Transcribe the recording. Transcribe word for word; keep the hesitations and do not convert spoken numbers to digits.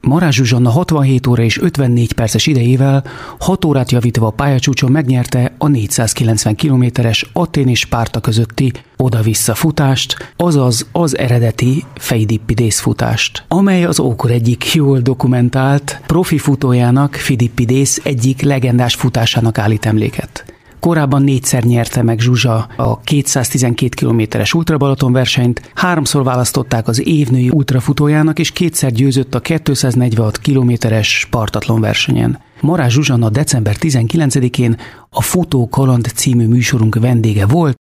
Marás Zsuzsanna hatvanhét óra és ötvennégy perces idejével hat órát javítva a pályacsúcson megnyerte a négyszázkilencven kilométeres Atén és Spárta közötti oda-vissza futást, azaz az eredeti Pheidippidész futást, amely az ókor egyik jól dokumentált profi futójának, Pheidippidész egyik legendás futásának állít emléket. Korábban négyszer nyerte meg Zsuzsa a kétszáztizenkét kilométeres ultrabalaton versenyt, háromszor választották az évnői ultrafutójának, és kétszer győzött a kétszáznegyvenhat kilométeres Spartatlon versenyen. Marás Zsuzsanna december tizenkilencedikén a Futó Kaland című műsorunk vendége volt,